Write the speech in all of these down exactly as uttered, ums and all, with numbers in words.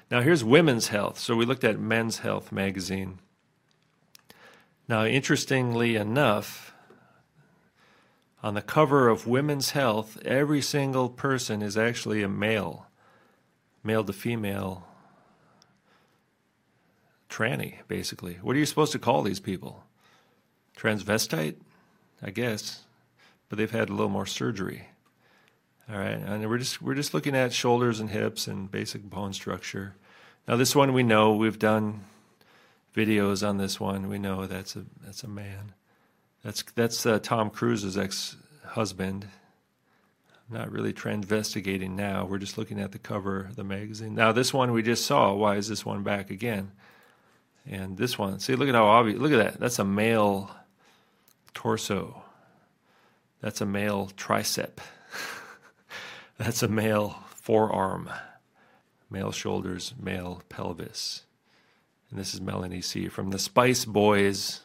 Now here's Women's Health. So we looked at Men's Health magazine. Now, interestingly enough, on the cover of Women's Health, every single person is actually a male, male to female tranny, basically. What are you supposed to call these people? Transvestite? I guess. But they've had a little more surgery. All right, and we're just we're just looking at shoulders and hips and basic bone structure. Now this one we know, we've done videos on this one. We know that's a that's a man. That's that's uh, Tom Cruise's ex-husband. I'm not really transvestigating now. We're just looking at the cover of the magazine. Now this one we just saw. Why is this one back again? And this one, see, look at how obvious. Look at that. That's a male torso. That's a male tricep. That's a male forearm, male shoulders, male pelvis. And this is Melanie C. from the Spice Boys.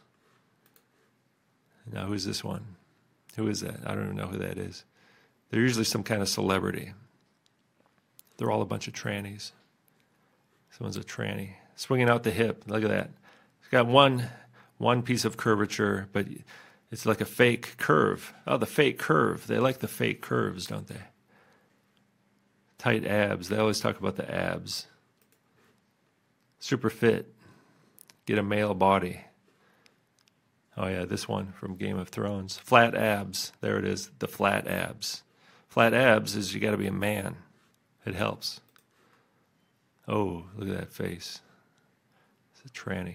Now, who's this one? Who is that? I don't even know who that is. They're usually some kind of celebrity. They're all a bunch of trannies. Someone's a tranny. Swinging out the hip. Look at that. It's got one, one piece of curvature, but it's like a fake curve. Oh, the fake curve. They like the fake curves, don't they? Tight abs. They always talk about the abs. Super fit. Get a male body. Oh yeah, this one from Game of Thrones. Flat abs. There it is. The flat abs. Flat abs is you got to be a man. It helps. Oh, look at that face. It's a tranny.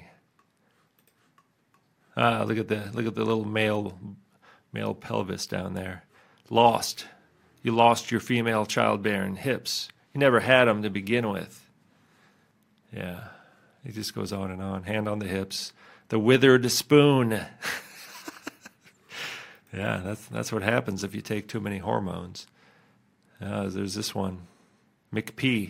Ah, look at the look at the little male male pelvis down there. Lost. You lost your female childbearing hips. You never had them to begin with. Yeah, it just goes on and on. Hand on the hips. The withered spoon. Yeah, that's that's what happens if you take too many hormones. Uh, there's this one. McP.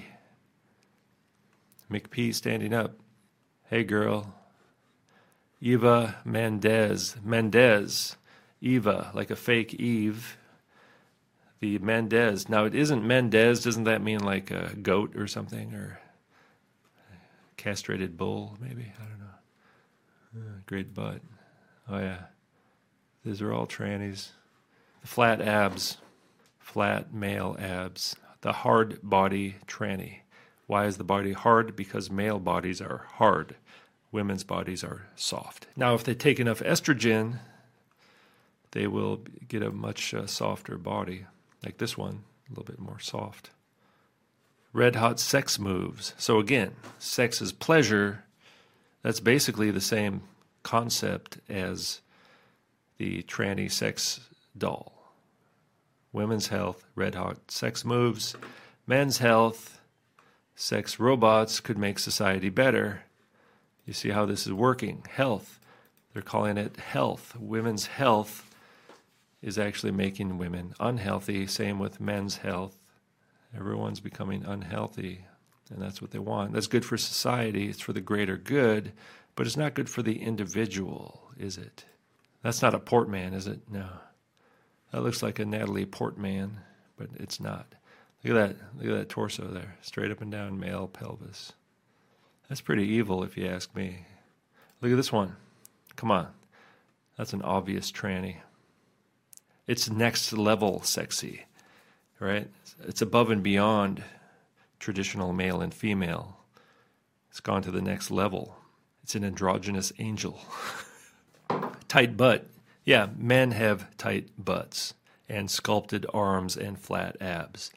McP standing up. Hey, girl. Eva Mendez. Mendez. Eva, like a fake Eve. The Mendez. Now, it isn't Mendez. Doesn't that mean like a goat or something? Or a castrated bull, maybe? I don't know. Uh, great butt. Oh, yeah. These are all trannies. The flat abs. Flat male abs. The hard body tranny. Why is the body hard? Because male bodies are hard. Women's bodies are soft. Now, if they take enough estrogen, they will get a much uh, softer body. Like this one, a little bit more soft. Red hot sex moves. So again, sex is pleasure. That's basically the same concept as the tranny sex doll. Women's health, red hot sex moves. Men's health, sex robots could make society better. You see how this is working. Health. They're calling it health. Women's health is actually making women unhealthy. Same with men's health. Everyone's becoming unhealthy, and that's what they want. That's good for society. It's for the greater good, but it's not good for the individual, is it? That's not a Portman, is it? No. That looks like a Natalie Portman, but it's not. Look at that. Look at that torso there. Straight up and down male pelvis. That's pretty evil if you ask me. Look at this one. Come on. That's an obvious tranny. It's next level sexy, right? It's above and beyond traditional male and female. It's gone to the next level. It's an androgynous angel. Tight butt. Yeah, men have tight butts and sculpted arms and flat abs.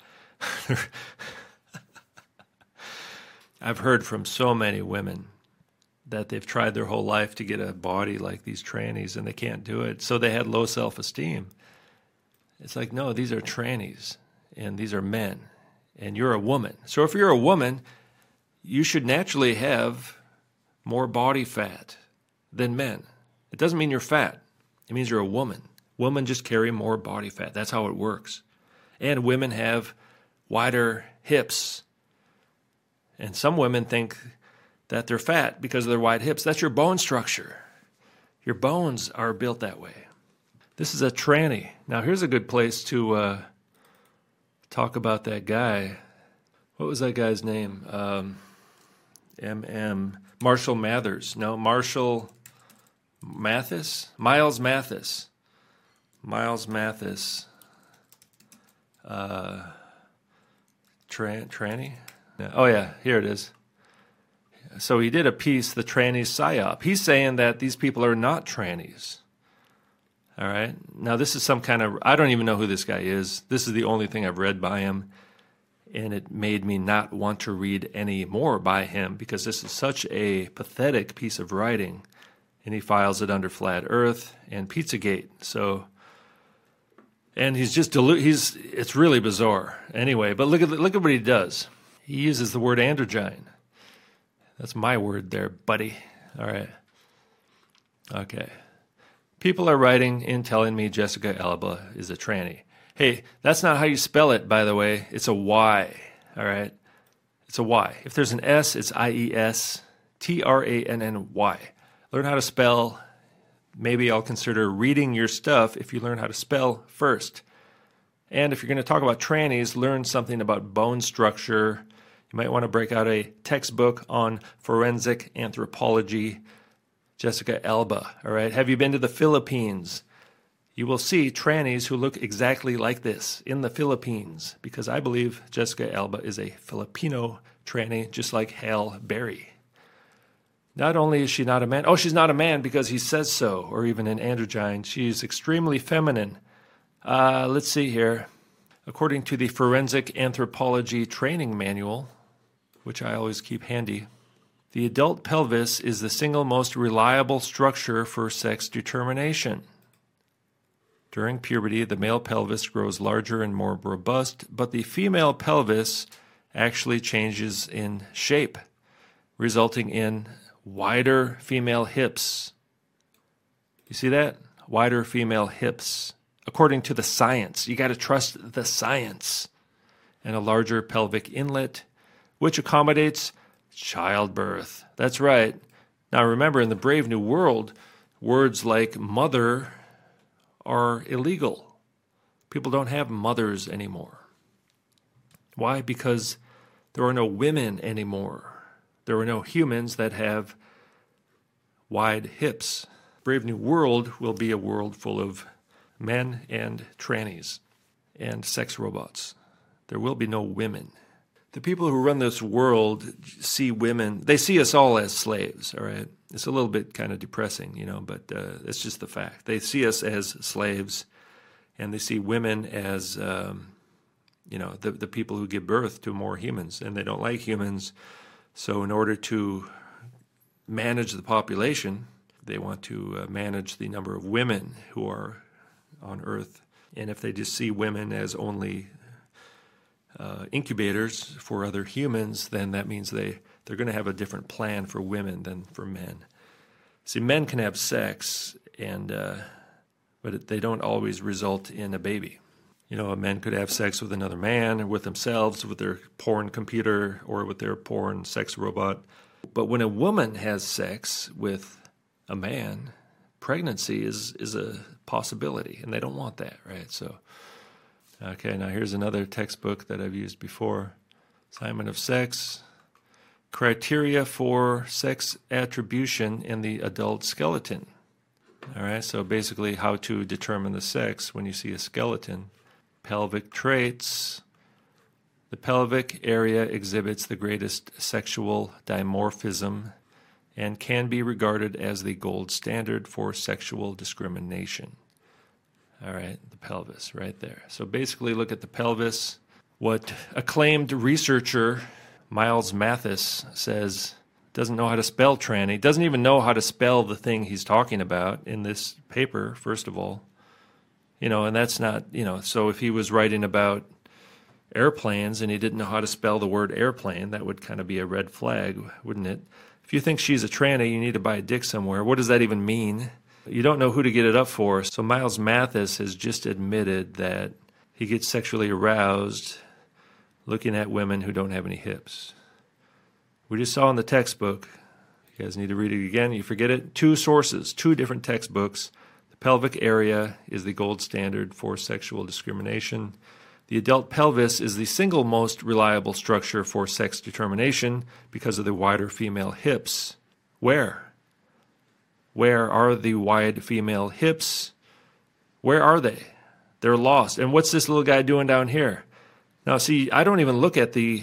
I've heard from so many women that they've tried their whole life to get a body like these trannies and they can't do it. So they had low self-esteem. It's like, no, these are trannies and these are men and you're a woman. So if you're a woman, you should naturally have more body fat than men. It doesn't mean you're fat. It means you're a woman. Women just carry more body fat. That's how it works. And women have wider hips. And some women think that they're fat because of their wide hips. That's your bone structure. Your bones are built that way. This is a tranny. Now, here's a good place to uh, talk about that guy. What was that guy's name? Um, M M. Marshall Mathers. No, Marshall Mathis? Miles Mathis. Miles Mathis. Uh, Tran, Tranny? Oh, yeah, here it is. So he did a piece, The Tranny Psyop. He's saying that these people are not trannies. All right? Now, this is some kind of, I don't even know who this guy is. This is the only thing I've read by him. And it made me not want to read any more by him because this is such a pathetic piece of writing. And he files it under Flat Earth and Pizzagate. So, and he's just, delu- he's, it's really bizarre. Anyway, but look at, look at what he does. He uses the word androgyne. That's my word there, buddy. All right. Okay. People are writing in telling me Jessica Alba is a tranny. Hey, that's not how you spell it, by the way. It's a Y, all right? It's a Y. If there's an S, it's I E S T R A N N Y. Learn how to spell. Maybe I'll consider reading your stuff if you learn how to spell first. And if you're going to talk about trannies, learn something about bone structure. You might want to break out a textbook on forensic anthropology. Jessica Alba, all right? Have you been to the Philippines? You will see trannies who look exactly like this in the Philippines because I believe Jessica Alba is a Filipino tranny, just like Hal Berry. Not only is she not a man, oh, she's not a man because he says so, or even an androgyne. She's extremely feminine. Uh, let's see here. According to the Forensic Anthropology Training Manual, which I always keep handy, the adult pelvis is the single most reliable structure for sex determination. During puberty, the male pelvis grows larger and more robust, but the female pelvis actually changes in shape, resulting in wider female hips. You see that? Wider female hips. According to the science, you got to trust the science. And a larger pelvic inlet, which accommodates childbirth. That's right. Now remember, in the Brave New World, words like mother are illegal. People don't have mothers anymore. Why? Because there are no women anymore. There are no humans that have wide hips. Brave New World will be a world full of men and trannies and sex robots. There will be no women. The people who run this world see women, they see us all as slaves, all right? It's a little bit kind of depressing, you know, but uh, it's just the fact. They see us as slaves, and they see women as, um, you know, the, the people who give birth to more humans, and they don't like humans. So in order to manage the population, they want to uh, manage the number of women who are on Earth. And if they just see women as only uh, incubators for other humans, then that means they, they're going to have a different plan for women than for men. See, men can have sex, and uh, but it, they don't always result in a baby. You know, a man could have sex with another man, with themselves, with their porn computer, or with their porn sex robot. But when a woman has sex with a man, pregnancy is, is a possibility, and they don't want that, right? So, okay, now here's another textbook that I've used before. Assignment of Sex. Criteria for sex attribution in the adult skeleton. All right, so basically how to determine the sex when you see a skeleton. Pelvic traits. The pelvic area exhibits the greatest sexual dimorphism and can be regarded as the gold standard for sexual discrimination. All right, the pelvis right there. So basically look at the pelvis. What acclaimed researcher Miles Mathis says doesn't know how to spell tranny, doesn't even know how to spell the thing he's talking about in this paper, first of all. You know, and that's not, you know, so if he was writing about airplanes and he didn't know how to spell the word airplane, that would kind of be a red flag, wouldn't it? If you think she's a tranny, you need to buy a dick somewhere. What does that even mean? You don't know who to get it up for. So Miles Mathis has just admitted that he gets sexually aroused looking at women who don't have any hips. We just saw in the textbook, you guys need to read it again, you forget it, two sources, two different textbooks. The pelvic area is the gold standard for sexual discrimination. The adult pelvis is the single most reliable structure for sex determination because of the wider female hips. Where? Where are the wide female hips? Where are they? They're lost. And what's this little guy doing down here? Now, see, I don't even look at the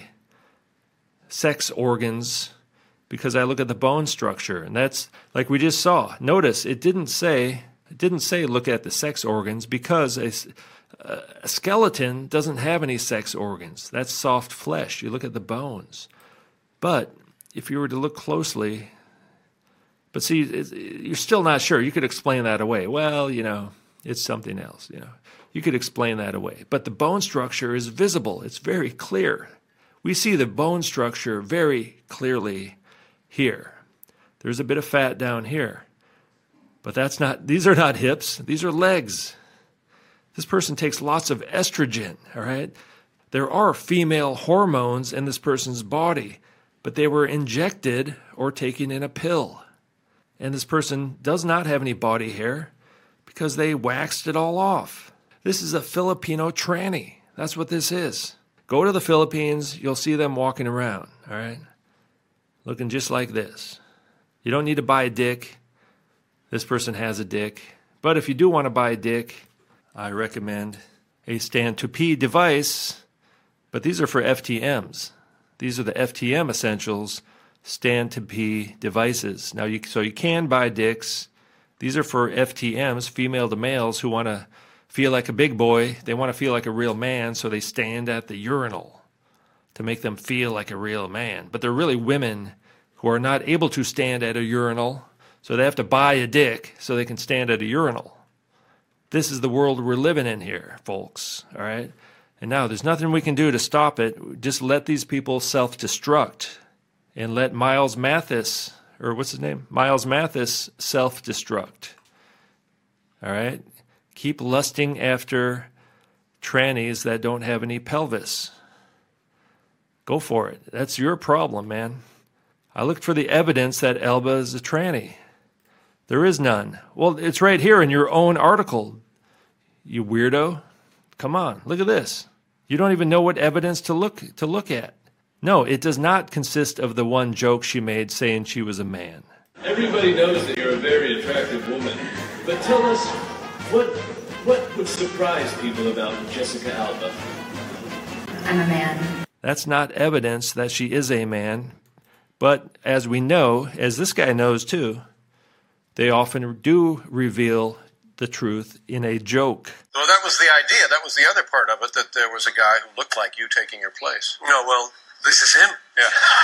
sex organs because I look at the bone structure. And that's like we just saw. Notice it didn't say, it didn't say look at the sex organs because a, a skeleton doesn't have any sex organs. That's soft flesh. You look at the bones. But if you were to look closely, but see, you're still not sure. You could explain that away. Well, you know, it's something else, you know. You could explain that away. But the bone structure is visible. It's very clear. We see the bone structure very clearly here. There's a bit of fat down here. But that's not, these are not hips. These are legs. This person takes lots of estrogen, all right? There are female hormones in this person's body, but they were injected or taken in a pill. And this person does not have any body hair because they waxed it all off. This is a Filipino tranny. That's what this is. Go to the Philippines, you'll see them walking around, all right? Looking just like this. You don't need to buy a dick. This person has a dick. But if you do want to buy a dick, I recommend a stand to pee device. But these are for F T Ms. These are the F T M essentials, stand to pee devices. Now, you, so you can buy dicks. These are for F T Ms, female to males, who want to feel like a big boy. They want to feel like a real man, so they stand at the urinal to make them feel like a real man. But they're really women who are not able to stand at a urinal, so they have to buy a dick so they can stand at a urinal. This is the world we're living in here, folks, all right? And now there's nothing we can do to stop it. Just let these people self-destruct and let Miles Mathis, or what's his name? Miles Mathis self-destruct, all right? Keep lusting after trannies that don't have any pelvis. Go for it. That's your problem, man. I looked for the evidence that Elba is a tranny. There is none. Well, it's right here in your own article, you weirdo. Come on, look at this. You don't even know what evidence to look to look at. No, it does not consist of the one joke she made saying she was a man. Everybody knows that you're a very attractive woman, but tell us, what what would surprise people about Jessica Alba? I'm a man. That's not evidence that she is a man, but as we know, as this guy knows too, they often do reveal the truth in a joke. Well, that was the idea. That was the other part of it, that there was a guy who looked like you taking your place. No, well, this is him. Yeah.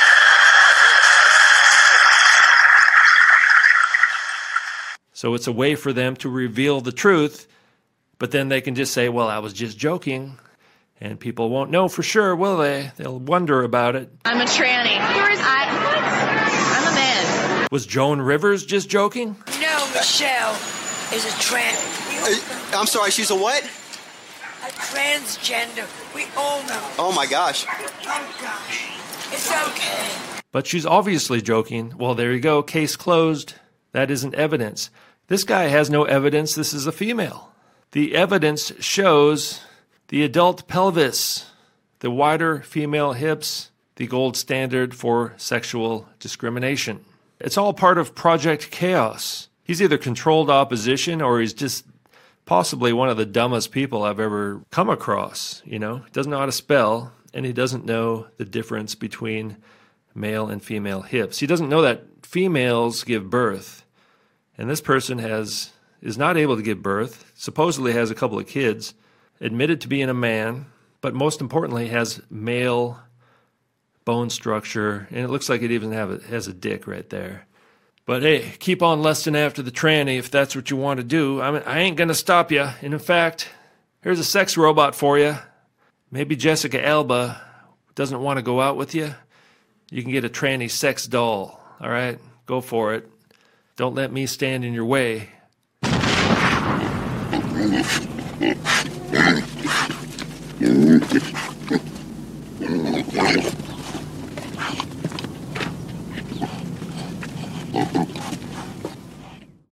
So it's a way for them to reveal the truth, but then they can just say, well, I was just joking. And people won't know for sure, will they? They'll wonder about it. I'm a tranny. I, I'm a man. Was Joan Rivers just joking? No, Michelle is a trans. Uh, I'm sorry, she's a what? A transgender. We all know. Oh my gosh. Oh gosh. It's okay. But she's obviously joking. Well, there you go. Case closed. That isn't evidence. This guy has no evidence this is a female. The evidence shows the adult pelvis, the wider female hips, the gold standard for sexual discrimination. It's all part of Project Chaos. He's either controlled opposition or he's just possibly one of the dumbest people I've ever come across. You know, he doesn't know how to spell, and he doesn't know the difference between male and female hips. He doesn't know that females give birth, and this person has is not able to give birth, supposedly has a couple of kids, admitted to being a man, but most importantly has male bone structure, and it looks like it even have a, has a dick right there. But hey, keep on lusting after the tranny if that's what you want to do. I mean, I ain't going to stop you. And in fact, here's a sex robot for you. Maybe Jessica Alba doesn't want to go out with you. You can get a tranny sex doll, all right? Go for it. Don't let me stand in your way. Mm-hmm.